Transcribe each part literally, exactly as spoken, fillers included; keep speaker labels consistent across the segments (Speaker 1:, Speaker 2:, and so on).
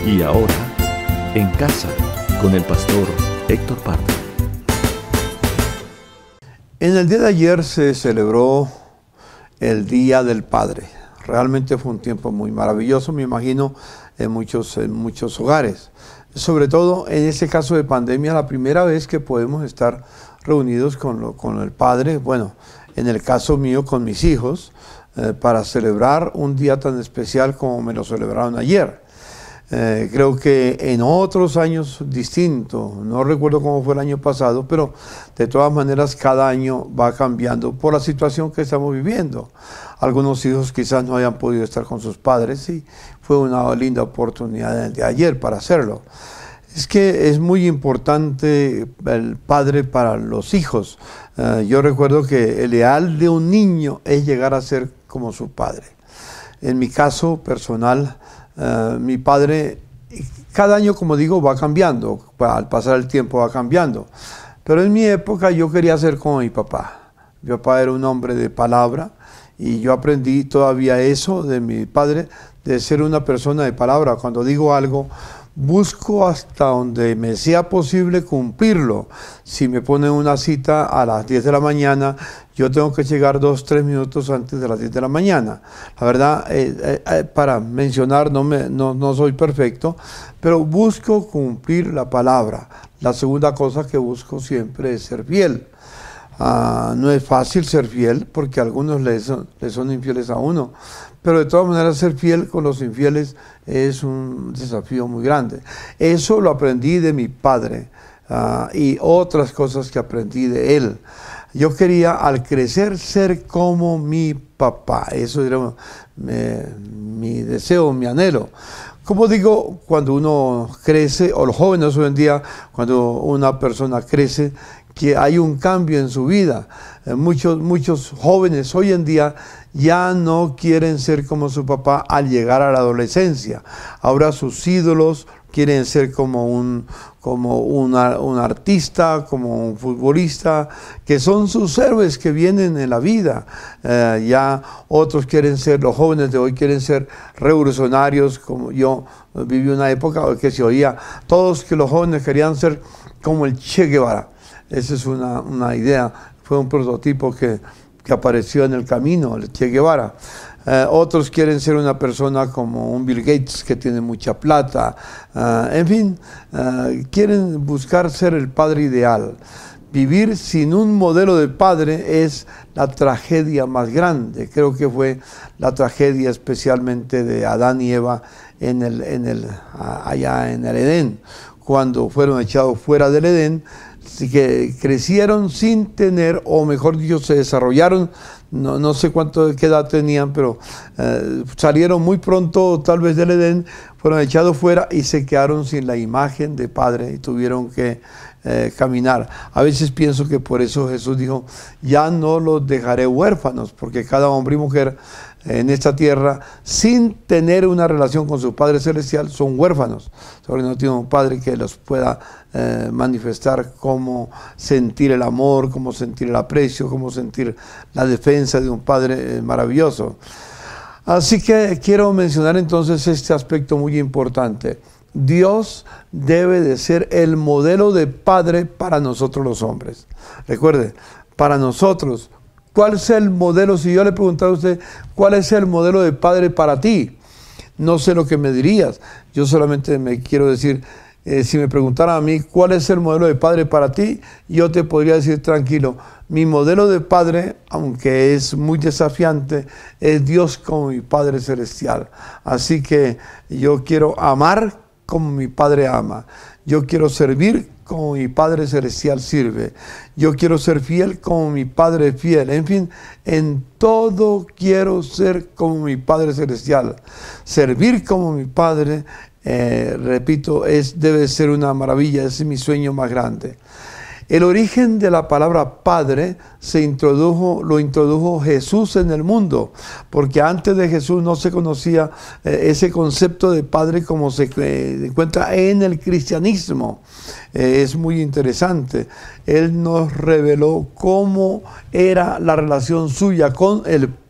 Speaker 1: Y ahora, en casa, con el pastor Héctor Pardo.
Speaker 2: En el día de ayer se celebró el Día del Padre. Realmente fue un tiempo muy maravilloso, me imagino, en muchos, en muchos hogares. Sobre todo en ese caso de pandemia, la primera vez que podemos estar reunidos con, lo, con el Padre, bueno, en el caso mío con mis hijos, eh, para celebrar un día tan especial como me lo celebraron ayer. Eh, creo que en otros años distintos, no recuerdo cómo fue el año pasado, pero de todas maneras cada año va cambiando por la situación que estamos viviendo. Algunos hijos quizás no hayan podido estar con sus padres y fue una linda oportunidad el de ayer para hacerlo. Es que es muy importante el padre para los hijos. Eh, yo recuerdo que el ideal de un niño es llegar a ser como su padre. En mi caso personal, Uh, mi padre, cada año, como digo, va cambiando, al pasar el tiempo va cambiando, pero en mi época yo quería ser como mi papá. Mi papá era un hombre de palabra y yo aprendí todavía eso de mi padre, de ser una persona de palabra. Cuando digo algo, busco hasta donde me sea posible cumplirlo. Si me ponen una cita a las diez de la mañana, yo tengo que llegar dos, tres minutos antes de las diez de la mañana. La verdad, eh, eh, para mencionar, no, me, no, no soy perfecto, pero busco cumplir la palabra. La segunda cosa que busco siempre es ser fiel. Uh, no es fácil ser fiel porque algunos le son, le son infieles a uno, pero de todas maneras ser fiel con los infieles es un desafío muy grande. Eso lo aprendí de mi padre uh, y otras cosas que aprendí de él. Yo quería al crecer ser como mi papá, eso era mi, mi deseo, mi anhelo. Como digo, cuando uno crece, o los jóvenes hoy en día, cuando una persona crece, que hay un cambio en su vida. Eh, muchos, muchos jóvenes hoy en día ya no quieren ser como su papá al llegar a la adolescencia. Ahora sus ídolos quieren ser como un, como una, un artista, como un futbolista, que son sus héroes que vienen en la vida. Eh, ya otros quieren ser, los jóvenes de hoy quieren ser revolucionarios, como yo viví una época que se oía, todos que los jóvenes querían ser como el Che Guevara. Esa es una, una idea, fue un prototipo que, que apareció en el camino, el Che Guevara. Eh, otros quieren ser una persona como un Bill Gates que tiene mucha plata. Eh, en fin, eh, quieren buscar ser el padre ideal. Vivir sin un modelo de padre es la tragedia más grande. Creo que fue la tragedia especialmente de Adán y Eva en el, en el, allá en el Edén. Cuando fueron echados fuera del Edén, que crecieron sin tener, o mejor dicho, se desarrollaron, no, no sé cuánto, qué edad tenían, pero eh, salieron muy pronto tal vez del Edén, fueron echados fuera y se quedaron sin la imagen de padre y tuvieron que eh, caminar. A veces pienso que por eso Jesús dijo, ya no los dejaré huérfanos, porque cada hombre y mujer en esta tierra, sin tener una relación con su Padre Celestial, son huérfanos. Sobre no tienen un Padre que los pueda eh, manifestar cómo sentir el amor, cómo sentir el aprecio, cómo sentir la defensa de un Padre eh, maravilloso. Así que quiero mencionar entonces este aspecto muy importante. Dios debe de ser el modelo de Padre para nosotros los hombres. Recuerde, para nosotros, ¿cuál es el modelo? Si yo le preguntara a usted, ¿cuál es el modelo de padre para ti? No sé lo que me dirías. Yo solamente me quiero decir, eh, si me preguntara a mí, ¿cuál es el modelo de padre para ti? Yo te podría decir tranquilo, mi modelo de padre, aunque es muy desafiante, es Dios como mi Padre Celestial. Así que yo quiero amar como mi Padre ama. Yo quiero servir como mi Padre Celestial sirve. Yo quiero ser fiel como mi Padre es fiel. En fin, en todo quiero ser como mi Padre Celestial. Servir como mi Padre, eh, repito, es, debe ser una maravilla. Ese es mi sueño más grande. El origen de la palabra padre se introdujo, lo introdujo Jesús en el mundo, porque antes de Jesús no se conocía eh, ese concepto de padre como se eh, encuentra en el cristianismo. Eh, es muy interesante. Él nos reveló cómo era la relación suya con el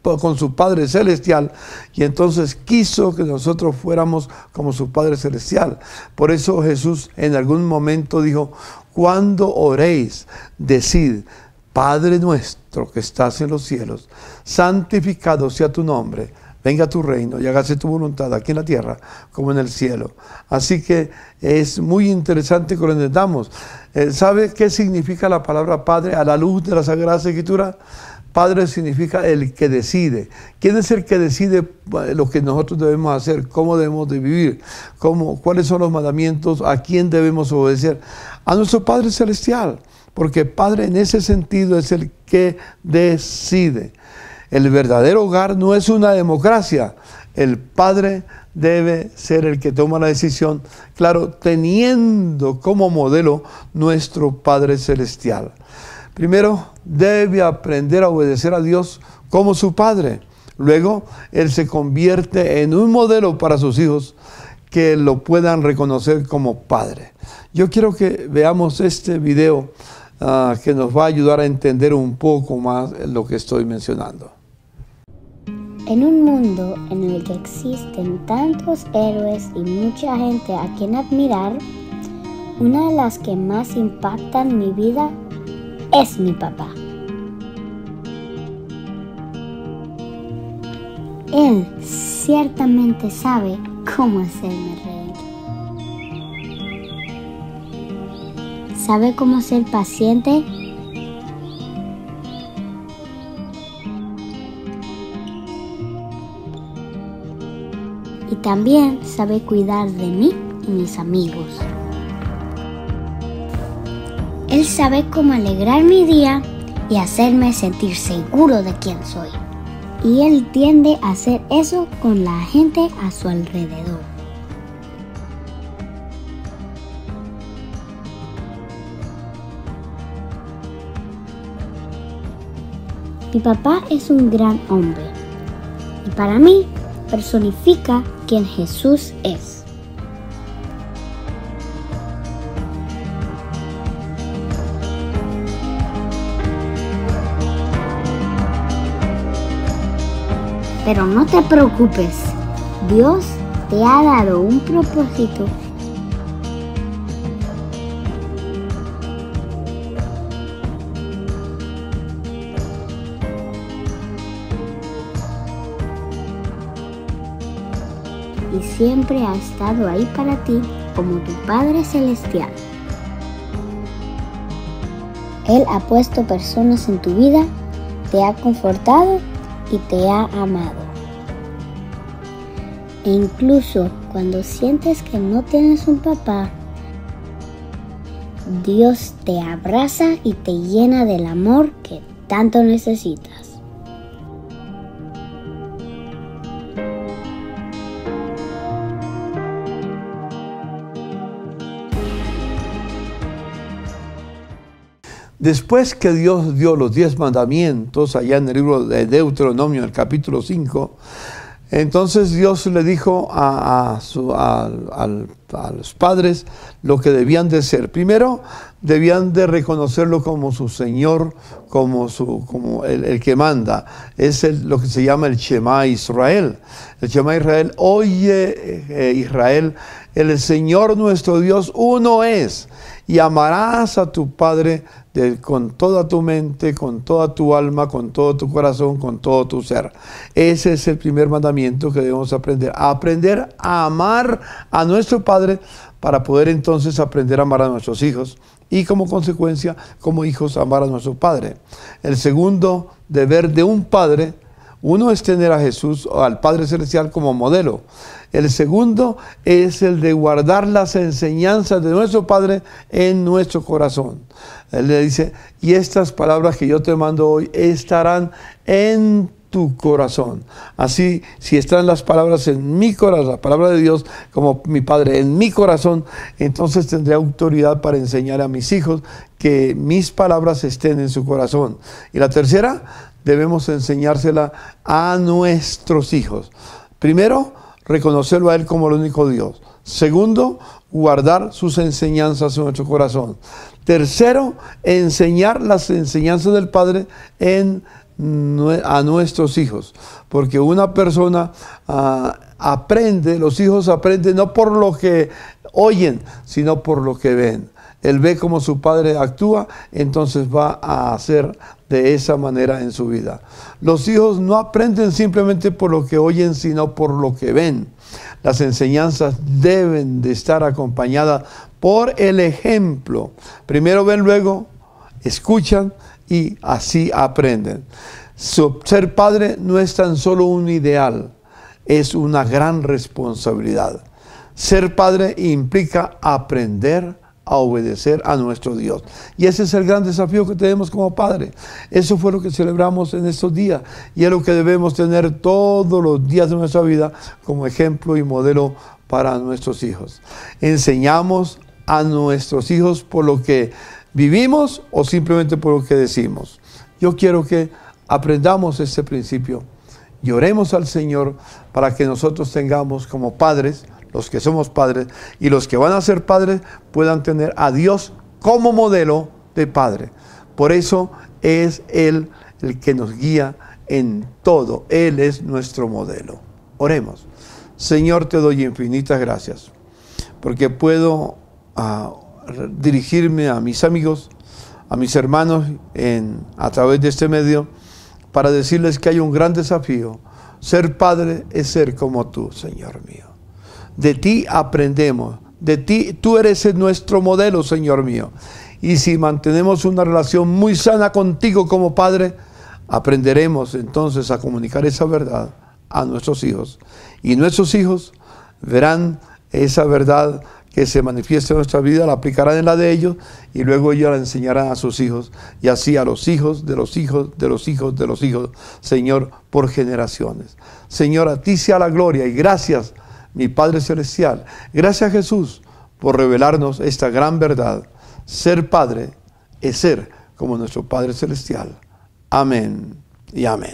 Speaker 2: con su Padre Celestial, y entonces quiso que nosotros fuéramos como su Padre Celestial. Por eso Jesús en algún momento dijo, cuando oréis, decid, Padre nuestro que estás en los cielos, santificado sea tu nombre, venga tu reino y hágase tu voluntad aquí en la tierra como en el cielo. Así que es muy interesante que lo entendamos. Eh, ¿Sabe qué significa la palabra Padre a la luz de la Sagrada Escritura? Padre significa el que decide. ¿Quién es el que decide lo que nosotros debemos hacer? ¿Cómo debemos de vivir? ¿Cómo, ¿Cuáles son los mandamientos? ¿A quién debemos obedecer? A nuestro Padre Celestial. Porque Padre en ese sentido es el que decide. El verdadero hogar no es una democracia. El Padre debe ser el que toma la decisión, claro, teniendo como modelo nuestro Padre Celestial. Primero, debe aprender a obedecer a Dios como su Padre. Luego, Él se convierte en un modelo para sus hijos que lo puedan reconocer como Padre. Yo quiero que veamos este video uh, que nos va a ayudar a entender un poco más lo que estoy mencionando.
Speaker 3: En un mundo en el que existen tantos héroes y mucha gente a quien admirar, una de las que más impactan mi vida es mi papá. Él ciertamente sabe cómo hacerme reír. Sabe cómo ser paciente y también sabe cuidar de mí y mis amigos. Él sabe cómo alegrar mi día y hacerme sentir seguro de quién soy. Y Él tiende a hacer eso con la gente a su alrededor. Mi papá es un gran hombre y para mí personifica quien Jesús es. Pero no te preocupes, Dios te ha dado un propósito. Y siempre ha estado ahí para ti como tu Padre Celestial. Él ha puesto personas en tu vida, te ha confortado y te ha amado. E incluso cuando sientes que no tienes un papá, Dios te abraza y te llena del amor que tanto necesitas.
Speaker 2: Después que Dios dio los diez mandamientos, allá en el libro de Deuteronomio, en el capítulo cinco, entonces Dios le dijo a, a, su, a, a, a los padres lo que debían de ser. Primero, debían de reconocerlo como su Señor, como, su, como el, el que manda. Es el, lo que se llama el Shema Israel. El Shema Israel, oye eh, Israel, el Señor nuestro Dios uno es, y amarás a tu Padre de, con toda tu mente, con toda tu alma, con todo tu corazón, con todo tu ser. Ese es el primer mandamiento que debemos aprender. A aprender a amar a nuestro Padre para poder entonces aprender a amar a nuestros hijos y como consecuencia, como hijos, amar a nuestro Padre. El segundo deber de un padre, uno es tener a Jesús, al Padre Celestial como modelo. El segundo es el de guardar las enseñanzas de nuestro Padre en nuestro corazón. Él le dice, y estas palabras que yo te mando hoy estarán en tu corazón. Así, si están las palabras en mi corazón, la palabra de Dios como mi Padre en mi corazón, entonces tendré autoridad para enseñar a mis hijos que mis palabras estén en su corazón. Y la tercera, debemos enseñársela a nuestros hijos. Primero, reconocerlo a Él como el único Dios. Segundo, guardar sus enseñanzas en nuestro corazón. Tercero, enseñar las enseñanzas del Padre en a nuestros hijos, porque una persona uh, aprende, los hijos aprenden no por lo que oyen, sino por lo que ven. Él ve cómo su padre actúa, entonces va a hacer de esa manera en su vida. Los hijos no aprenden simplemente por lo que oyen, sino por lo que ven. Las enseñanzas deben de estar acompañadas por el ejemplo. Primero ven, luego escuchan y así aprenden. Ser padre no es tan solo un ideal, es una gran responsabilidad. Ser padre implica aprender a obedecer a nuestro Dios. Y ese es el gran desafío que tenemos como padres. Eso fue lo que celebramos en estos días. Y es lo que debemos tener todos los días de nuestra vida como ejemplo y modelo para nuestros hijos. Enseñamos a nuestros hijos por lo que vivimos o simplemente por lo que decimos. Yo quiero que aprendamos este principio y oremos al Señor para que nosotros tengamos como padres, los que somos padres y los que van a ser padres, puedan tener a Dios como modelo de padre. Por eso es Él el que nos guía en todo. Él es nuestro modelo. Oremos. Señor, te doy infinitas gracias, porque puedo uh, dirigirme a mis amigos, a mis hermanos en, a través de este medio, para decirles que hay un gran desafío. Ser padre es ser como tú, Señor mío. De ti aprendemos, de ti, tú eres nuestro modelo, Señor mío. Y si mantenemos una relación muy sana contigo como Padre, aprenderemos entonces a comunicar esa verdad a nuestros hijos. Y nuestros hijos verán esa verdad que se manifiesta en nuestra vida, la aplicarán en la de ellos y luego ellos la enseñarán a sus hijos y así a los hijos de los hijos de los hijos de los hijos, Señor, por generaciones. Señor, a ti sea la gloria y gracias, mi Padre Celestial. Gracias, Jesús, por revelarnos esta gran verdad. Ser padre es ser como nuestro Padre Celestial. Amén y amén.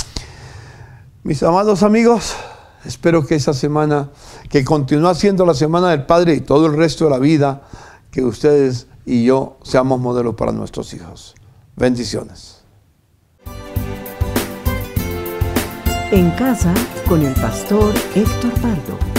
Speaker 2: Mis amados amigos, espero que esa semana, que continúa siendo la Semana del Padre y todo el resto de la vida, que ustedes y yo seamos modelos para nuestros hijos. Bendiciones.
Speaker 4: En casa con el pastor Héctor Pardo.